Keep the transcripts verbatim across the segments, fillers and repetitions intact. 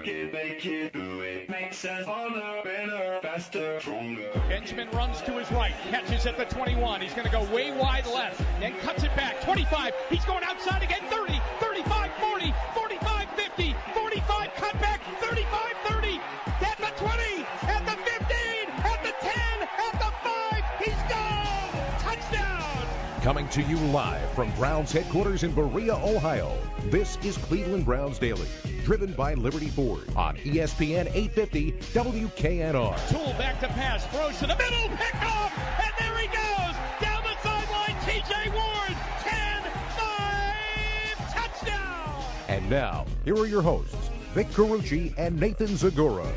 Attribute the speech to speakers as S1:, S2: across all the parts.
S1: work it, make it, do it. Makes us harder, better, faster, stronger.
S2: Benjamin runs to his right, catches at the twenty-one. He's going to go way wide left, then cuts it back. twenty-five, he's going outside again. thirty, thirty-five, forty, forty-five, fifty, forty-five, cut back. thirty-five, thirty, at the twenty, at the fifteen, at the ten, at the five. He's gone. Touchdown.
S3: Coming to you live from Browns headquarters in Berea, Ohio. This is Cleveland Browns Daily, driven by Liberty Ford on E S P N eight fifty W K N R.
S2: Tool back to pass, throws to the middle, picked off, and there he goes, down the sideline, T J Ward, ten five, touchdown!
S3: And now, here are your hosts, Vic Carucci and Nathan Zagora.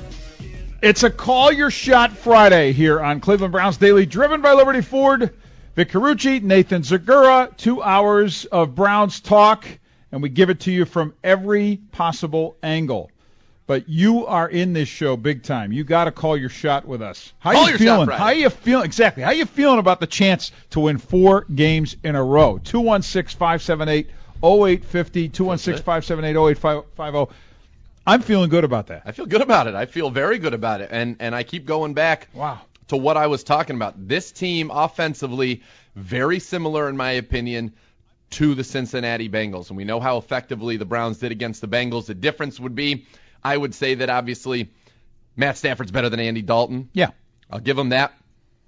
S4: It's a Call Your Shot Friday here on Cleveland Browns Daily, driven by Liberty Ford. Vic Carucci, Nathan Zagora, two hours of Browns talk, and we give it to you from every possible angle. But you are in this show big time. You got to call your shot with us. How
S5: call
S4: you
S5: your
S4: feeling?
S5: shot,
S4: How you feeling? Exactly. How you feeling about the chance to win four games in a row? two one six, five seven eight, oh eight five oh, two one six, five seven eight, oh eight five oh. I'm feeling good about that.
S5: I feel good about it. I feel very good about it. And and I keep going back
S4: wow.
S5: to what I was talking about. This team offensively, very similar in my opinion to the Cincinnati Bengals. And we know how effectively the Browns did against the Bengals. The difference would be, I would say that obviously Matt Stafford's better than Andy Dalton.
S4: Yeah.
S5: I'll give him that.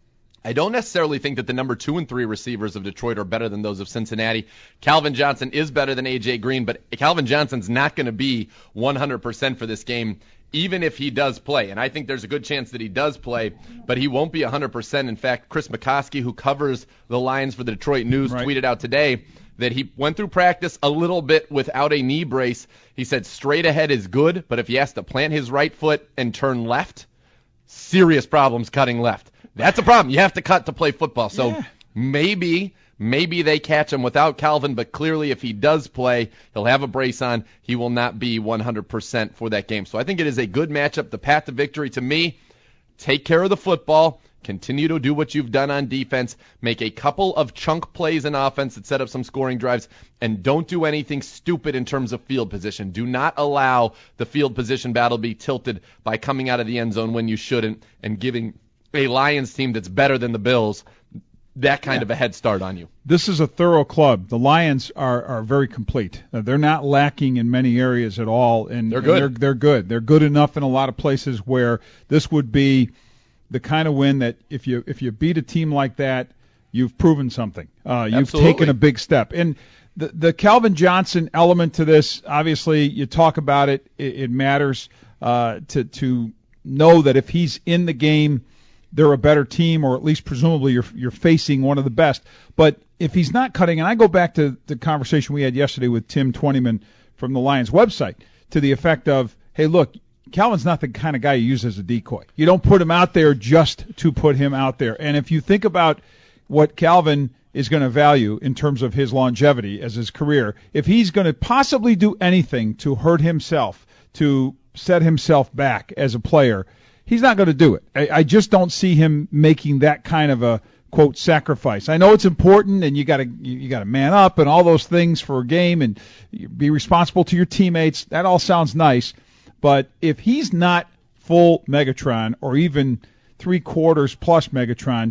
S5: I don't necessarily think that the number two and three receivers of Detroit are better than those of Cincinnati. Calvin Johnson is better than A J Green, but Calvin Johnson's not going to be one hundred percent for this game, even if he does play. And I think there's a good chance that he does play, but he won't be one hundred percent. In fact, Chris McCoskey, who covers the Lions for the Detroit News,
S4: right.
S5: tweeted out today that he went through practice a little bit without a knee brace. He said straight ahead is good, but if he has to plant his right foot and turn left, serious problems cutting left. That's a problem. You have to cut to play football. So
S4: yeah.
S5: maybe maybe they catch him without Calvin, but clearly if he does play, he'll have a brace on. He will not be one hundred percent for that game. So I think it is a good matchup. The path to victory to me, take care of the football, continue to do what you've done on defense, make a couple of chunk plays in offense that set up some scoring drives, and don't do anything stupid in terms of field position. Do not allow the field position battle be tilted by coming out of the end zone when you shouldn't and giving a Lions team that's better than the Bills that kind
S4: yeah.
S5: of a head start on you.
S4: This is a thorough club. The Lions are, are very complete. Uh, they're not lacking in many areas at all, and
S5: they're good.
S4: And they're, they're good. They're good enough in a lot of places where this would be the kind of win that if you if you beat a team like that, you've proven something. Uh, you've
S5: Absolutely.
S4: taken a big step. And the the Calvin Johnson element to this, obviously, you talk about it. It, it matters uh, to to know that if he's in the game, they're a better team, or at least presumably you're you're facing one of the best. But if he's not cutting, and I go back to the conversation we had yesterday with Tim Twentyman from the Lions website, to the effect of, hey, look, Calvin's not the kind of guy you use as a decoy. You don't put him out there just to put him out there. And if you think about what Calvin is going to value in terms of his longevity as his career, if he's going to possibly do anything to hurt himself, to set himself back as a player, he's not going to do it. I, I just don't see him making that kind of a, quote, sacrifice. I know it's important, and you got to you, you got to man up and all those things for a game and be responsible to your teammates. That all sounds nice. But if he's not full Megatron or even three quarters plus Megatron,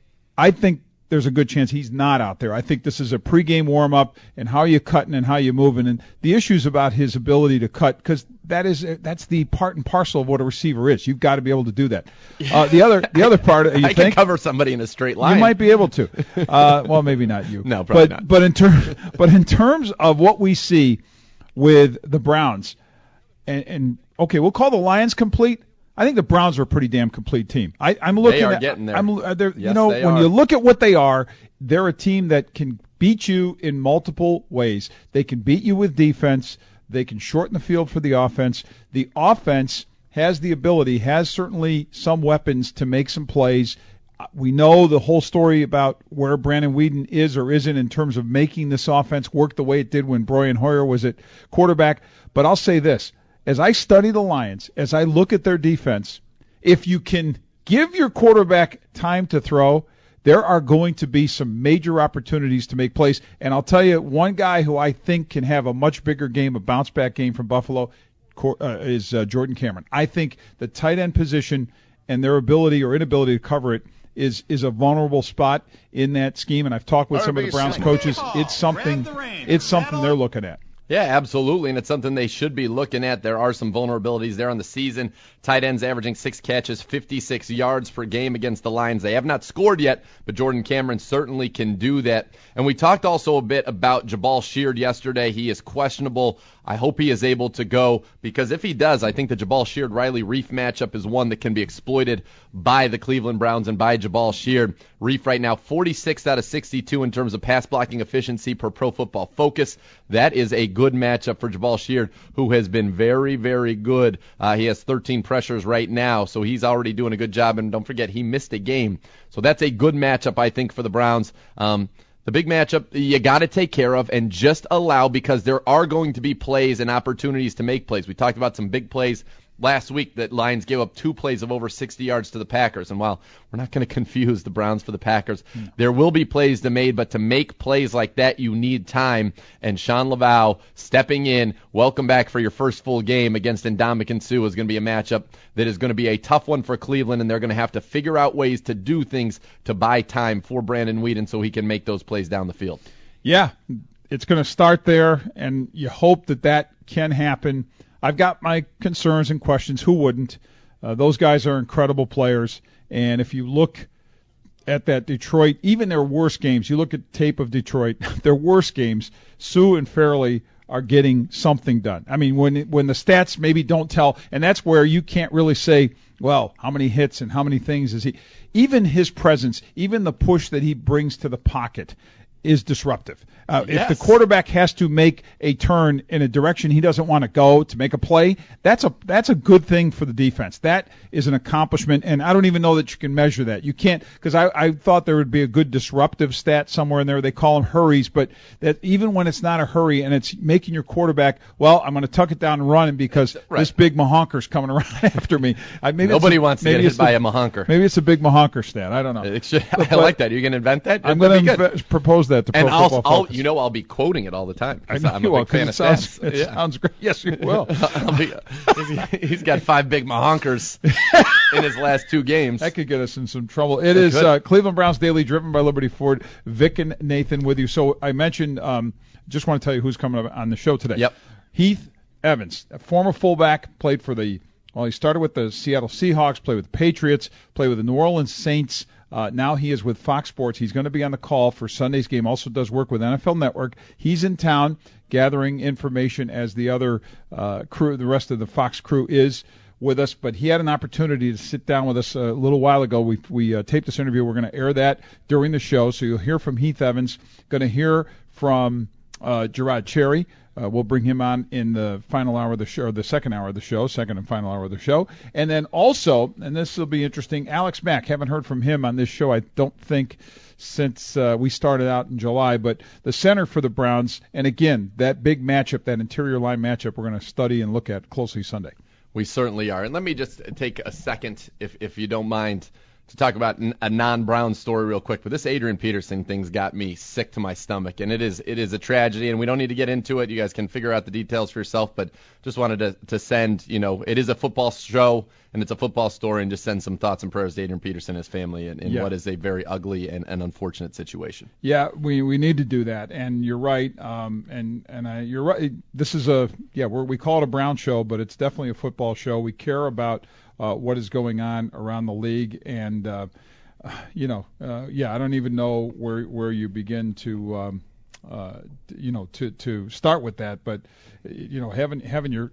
S4: I think there's a good chance he's not out there. I think this is a pregame warm-up and how you cutting and how you moving. And the issues about his ability to cut, because that is that's the part and parcel of what a receiver is. You've got to be able to do that. Uh, the other the other part, you
S5: I
S4: think?
S5: can cover somebody in a straight line.
S4: You might be able to. Uh, well, maybe not you.
S5: No, probably
S4: but,
S5: not.
S4: But in, ter- but in terms of what we see with the Browns, and, and okay, we'll call the Lions complete. I think the Browns are a pretty damn complete team. I, I'm looking
S5: They are
S4: at,
S5: getting there.
S4: I'm, uh,
S5: Yes,
S4: you know,
S5: they
S4: when
S5: are.
S4: you look at what they are, they're a team that can beat you in multiple ways. They can beat you with defense. They can shorten the field for the offense. The offense has the ability, has certainly some weapons to make some plays. We know the whole story about where Brandon Weeden is or isn't in terms of making this offense work the way it did when Brian Hoyer was at quarterback. But I'll say this. As I study the Lions, as I look at their defense, if you can give your quarterback time to throw, there are going to be some major opportunities to make plays. And I'll tell you, one guy who I think can have a much bigger game, a bounce-back game from Buffalo, uh, is uh, Jordan Cameron. I think the tight end position and their ability or inability to cover it is is a vulnerable spot in that scheme. And I've talked with some of the Browns coaches. It's something it's something they're looking at.
S5: Yeah, absolutely, and it's something they should be looking at. There are some vulnerabilities there on the season. Tight ends averaging six catches, fifty-six yards per game against the Lions. They have not scored yet, but Jordan Cameron certainly can do that. And we talked also a bit about Jabal Sheard yesterday. He is questionable. I hope he is able to go, because if he does, I think the Jabal Sheard-Riley Reiff matchup is one that can be exploited by the Cleveland Browns and by Jabal Sheard. Reiff right now forty-six out of sixty-two in terms of pass blocking efficiency per Pro Football Focus. That is a good matchup for Jabal Sheard, who has been very, very good. Uh, he has thirteen pressures right now, so he's already doing a good job. And don't forget, he missed a game. So that's a good matchup, I think, for the Browns. Um, The big matchup you got to take care of and just allow, because there are going to be plays and opportunities to make plays. We talked about some big plays last week that Lions gave up two plays of over sixty yards to the Packers. And while we're not going to confuse the Browns for the Packers, no. There will be plays to made, but to make plays like that, you need time. And Sean Laval stepping in, welcome back for your first full game against Ndamukong Suh, is going to be a matchup that is going to be a tough one for Cleveland, and they're going to have to figure out ways to do things to buy time for Brandon Weeden so he can make those plays down the field.
S4: Yeah, it's going to start there, and you hope that that can happen. I've got my concerns and questions. Who wouldn't? Uh, those guys are incredible players, and if you look at that Detroit, even their worst games, you look at tape of Detroit, their worst games, Suh and Fairley are getting something done. I mean, when when the stats maybe don't tell, and that's where you can't really say, well, how many hits and how many things is he. Even his presence, even the push that he brings to the pocket is disruptive. Uh,
S5: yes.
S4: If the quarterback has to make a turn in a direction he doesn't want to go to make a play, that's a that's a good thing for the defense. That is an accomplishment, and I don't even know that you can measure that. You can't, because I, I thought there would be a good disruptive stat somewhere in there. They call them hurries, but that even when it's not a hurry and it's making your quarterback, well, I'm going to tuck it down and run because right. this big mahonker's coming around after me. I, maybe
S5: Nobody
S4: a,
S5: wants to get hit by a mahonker.
S4: Maybe it's a big mahonker stat. I don't know.
S5: It should, I but, like that. You're going to invent that?
S4: I'm going to inv- propose that to Pro
S5: and
S4: Football
S5: I'll,
S4: Focus.
S5: I'll, you know, I'll be quoting it all the time.
S4: I know
S5: I'm
S4: you
S5: a
S4: will,
S5: big fan
S4: it
S5: of
S4: sounds,
S5: stats.
S4: It
S5: yeah.
S4: sounds great. Yes, you will.
S5: be, he's got five big mahonkers in his last two games.
S4: That could get us in some trouble. It
S5: It
S4: is
S5: could.
S4: uh, Cleveland Browns Daily, driven by Liberty Ford. Vic and Nathan with you. So I mentioned, um, just want to tell you who's coming up on the show today.
S5: Yep.
S4: Heath Evans, a former fullback, played for the, well, he started with the Seattle Seahawks, played with the Patriots, played with the New Orleans Saints. Uh, now he is with Fox Sports. He's going to be on the call for Sunday's game. Also does work with N F L Network. He's in town gathering information as the other uh, crew, the rest of the Fox crew is with us. But he had an opportunity to sit down with us a little while ago. We we uh, taped this interview. We're going to air that during the show. So you'll hear from Heath Evans. Going to hear from uh, Gerard Cherry. Uh, we'll bring him on in the final hour of the show, or the second hour of the show, second and final hour of the show. And then also, and this will be interesting, Alex Mack. Haven't heard from him on this show, I don't think, since uh, we started out in July. But the center for the Browns, and again, that big matchup, that interior line matchup, we're going to study and look at closely Sunday.
S5: We certainly are. And let me just take a second, if if you don't mind, to talk about a non-Brown story real quick. But this Adrian Peterson thing's got me sick to my stomach, and it is it is a tragedy, and we don't need to get into it. You guys can figure out the details for yourself, but just wanted to, to send, you know, it is a football show, and it's a football story, and just send some thoughts and prayers to Adrian Peterson and his family in, in
S4: yeah.
S5: what is a very ugly and, and unfortunate situation.
S4: Yeah, we, we need to do that, and you're right, um, and and I, you're right. This is a, yeah, we're, we call it a Brown show, but it's definitely a football show. We care about Uh, what is going on around the league, and uh, you know, uh, yeah, I don't even know where where you begin to, um, uh, you know, to to start with that. But you know, having having your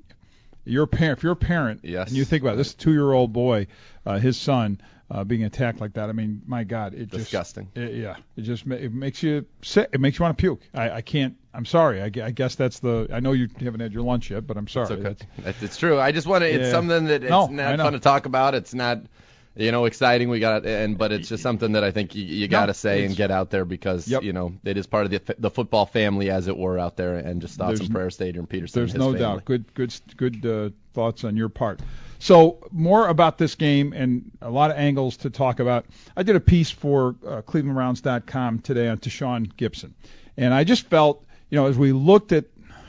S4: your parent, if you're a parent,
S5: yes.
S4: and you think about it, this two-year-old boy, uh, his son, uh, being attacked like that. I mean, my God, it
S5: disgusting.
S4: just it, yeah, it just ma- it makes you sick. It makes you want to puke. I, I can't. I'm sorry. I, I guess that's the. I know you haven't had your lunch yet, but I'm sorry.
S5: It's okay.
S4: That's,
S5: it's, it's true. I just want to. It's
S4: yeah.
S5: something that it's
S4: no,
S5: not fun to talk about. It's not, you know, exciting. We got and but it's just something that I think you, you got to no, say and get out there because
S4: yep.
S5: you know it is part of the the football family, as it were, out there. And just thoughts
S4: there's,
S5: and prayers to Adrian Peterson.
S4: There's
S5: and his
S4: no
S5: family.
S4: doubt. Good good good uh, thoughts on your part. So more about this game and a lot of angles to talk about. I did a piece for uh, Cleveland Browns dot com today on Tashaun Gibson, and I just felt, you know, as we looked at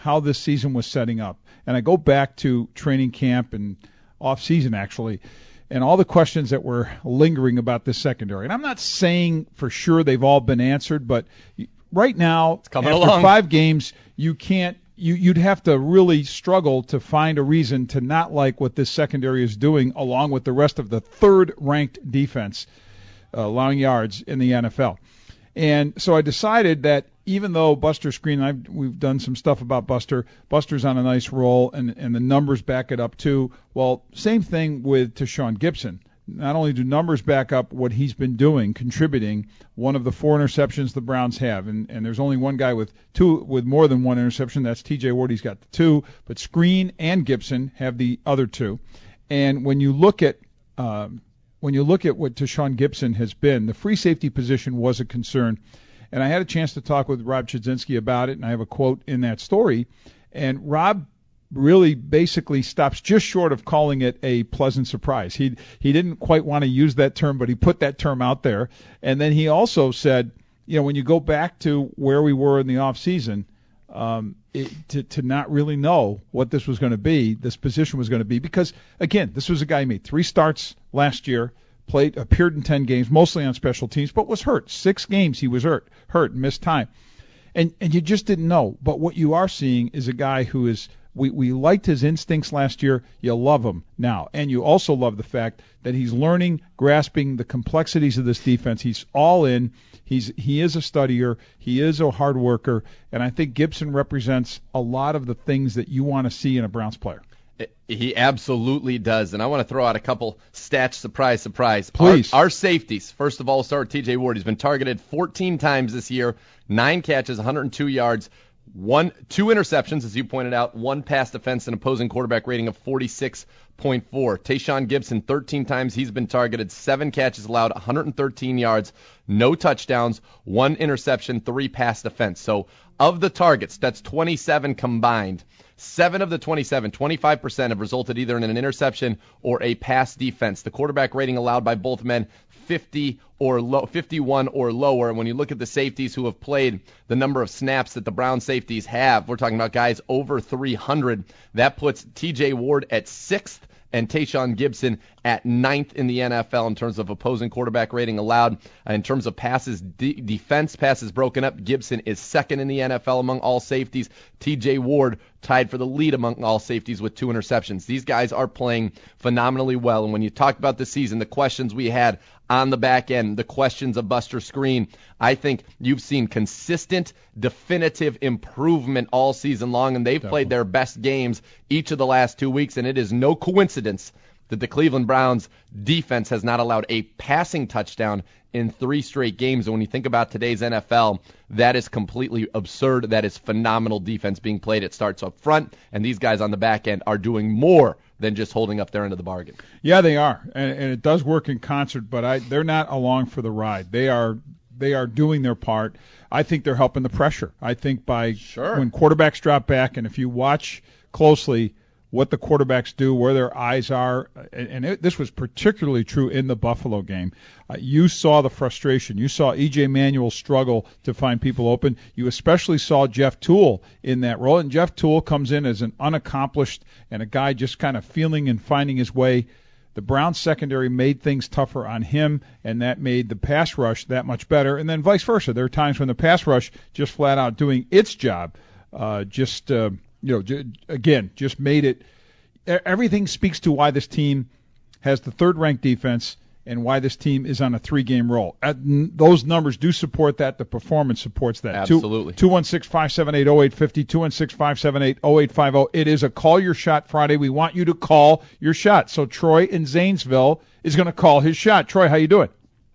S4: how this season was setting up, and I go back to training camp and off season actually, and all the questions that were lingering about this secondary. And I'm not saying for sure they've all been answered, but right now, after
S5: along.
S4: five games, you can't. You, you'd have to really struggle to find a reason to not like what this secondary is doing, along with the rest of the third-ranked defense, uh, allowing yards in the N F L. And so I decided that even though Buster Skrine, I've, we've done some stuff about Buster, Buster's on a nice roll, and, and the numbers back it up too. Well, same thing with Tashaun Gipson. Not only do numbers back up what he's been doing, contributing, one of the four interceptions the Browns have, and, and there's only one guy with two with more than one interception. That's T J Ward. He's got the two, but Skrine and Gipson have the other two. And when you look at um, when you look at what Tashaun Gipson has been, the free safety position was a concern. And I had a chance to talk with Rob Chudzinski about it, and I have a quote in that story. And Rob really basically stops just short of calling it a pleasant surprise. He he didn't quite want to use that term, but he put that term out there. And then he also said, you know, when you go back to where we were in the off season, um, it, to to not really know what this was going to be, this position was going to be, because again, this was a guy who made three starts last year, played appeared in ten games, mostly on special teams, but was hurt. Six games he was hurt, hurt, and missed time, and and you just didn't know. But what you are seeing is a guy who is. We, we liked his instincts last year. You love him now. And you also love the fact that he's learning, grasping the complexities of this defense. He's all in. He's He is a studier. He is a hard worker. And I think Gipson represents a lot of the things that you want to see in a Browns player.
S5: He absolutely does. And I want to throw out a couple stats, surprise, surprise.
S4: Please.
S5: Our, our safeties. First of all, we'll start with T J Ward. He's been targeted fourteen times this year, nine catches, one hundred two yards. One, two interceptions, as you pointed out, one pass defense, and opposing quarterback rating of forty-six point four. Tashaun Gipson, thirteen times he's been targeted, seven catches allowed, one hundred thirteen yards, no touchdowns, one interception, three pass defense. So of the targets, that's twenty-seven combined. Seven of the twenty-seven, twenty-five percent, have resulted either in an interception or a pass defense. The quarterback rating allowed by both men, fifty or low, fifty-one or lower. And when you look at the safeties who have played, the number of snaps that the Brown safeties have, we're talking about guys over three hundred. That puts T J Ward at sixth and Tashaun Gipson at ninth in the N F L in terms of opposing quarterback rating allowed. In terms of passes, de- defense passes broken up, Gipson is second in the N F L among all safeties. T J Ward tied for the lead among all safeties with two interceptions. These guys are playing phenomenally well. And when you talk about the season, the questions we had on the back end, the questions of Buster Skrine, I think you've seen consistent, definitive improvement all season long, and they've Definitely. played their best games each of the last two weeks, and it is no coincidence that the Cleveland Browns defense has not allowed a passing touchdown in three straight games. And when you think about today's N F L, that is completely absurd. That is phenomenal defense being played. It starts up front, and these guys on the back end are doing more than just holding up their end of the bargain.
S4: Yeah, they are, and, and it does work in concert, but I, they're not along for the ride. They are they are doing their part. I think they're helping the pressure. I think by
S5: sure.
S4: when quarterbacks drop back, and if you watch closely what the quarterbacks do, where their eyes are, and, and it, this was particularly true in the Buffalo game. Uh, you saw the frustration. You saw E J Manuel struggle to find people open. You especially saw Jeff Toole in that role, and Jeff Toole comes in as an unaccomplished and a guy just kind of feeling and finding his way. The Browns secondary made things tougher on him, and that made the pass rush that much better, and then vice versa. There are times when the pass rush just flat out doing its job, uh, just uh, you know, j- again, just made it. Everything speaks to why this team has the third-ranked defense and why this team is on a three-game roll. At, n- those numbers do support that. The performance supports that.
S5: Absolutely.
S4: two one six, five seven eight, oh eight five oh, two one six, five seven eight, oh eight five oh. It is a Call Your Shot Friday. We want you to call your shot. So Troy in Zanesville is going to call his shot. Troy, how you doing?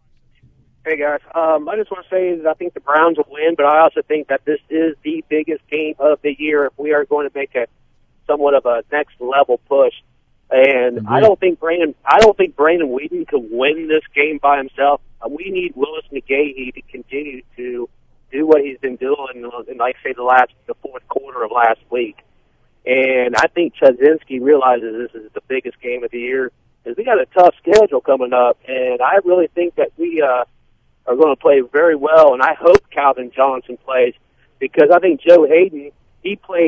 S6: Hey, guys. Um, I just want to say that I think the Browns will win, but I also think that this is the biggest game of the year if we are going to make a somewhat of a next-level push. And mm-hmm. I don't think Brandon. I don't think Brandon Weeden can win this game by himself. Uh, we need Willis McGahee to continue to do what he's been doing in, like say, the last, the fourth quarter of last week. And I think Chudzinski realizes this is the biggest game of the year because we got a tough schedule coming up, and I really think that we uh, are going to play very well. And I hope Calvin Johnson plays because I think Joe Hayden he plays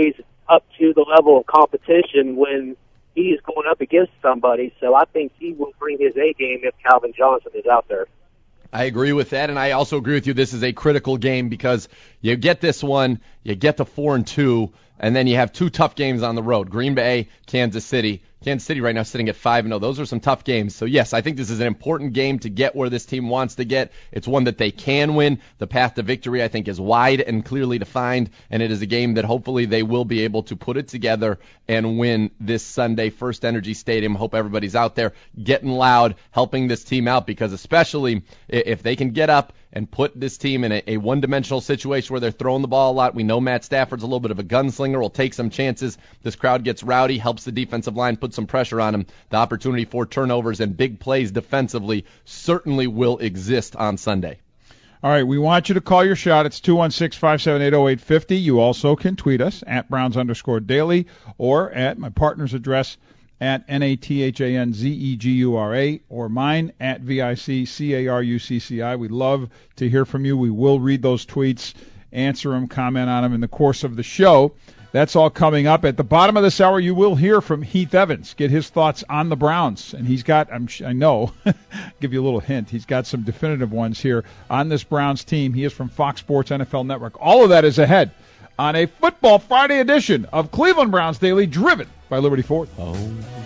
S6: up to the level of competition when he is going up against somebody. So I think he will bring his A game if Calvin Johnson is out there.
S5: I agree with that, and I also agree with you. This is a critical game because you get this one, you get to four and two, and then you have two tough games on the road: Green Bay, Kansas City. Kansas City right now sitting at five and oh. Those are some tough games. So, yes, I think this is an important game to get where this team wants to get. It's one that they can win. The path to victory, I think, is wide and clearly defined, and it is a game that hopefully they will be able to put it together and win this Sunday. First Energy Stadium. Hope everybody's out there getting loud, helping this team out, because especially if they can get up and put this team in a, a one-dimensional situation where they're throwing the ball a lot. We know Matt Stafford's a little bit of a gunslinger, will take some chances. This crowd gets rowdy, helps the defensive line put some pressure on him. The opportunity for turnovers and big plays defensively certainly will exist on Sunday.
S4: All right, we want you to call your shot. It's two one six, five seven eight, oh eight five oh. You also can tweet us at Browns underscore daily or at my partner's address at N A T H A N Z E G U R A, or mine at V I C C A R U C C I. We'd love to hear from you. We will read those tweets, answer them, comment on them in the course of the show. That's all coming up. At the bottom of this hour, you will hear from Heath Evans, get his thoughts on the Browns. And he's got, I'm, I know, give you a little hint, he's got some definitive ones here on this Browns team. He is from Fox Sports N F L Network. All of that is ahead on a Football Friday edition of Cleveland Browns Daily, driven by Liberty Ford.
S5: Oh.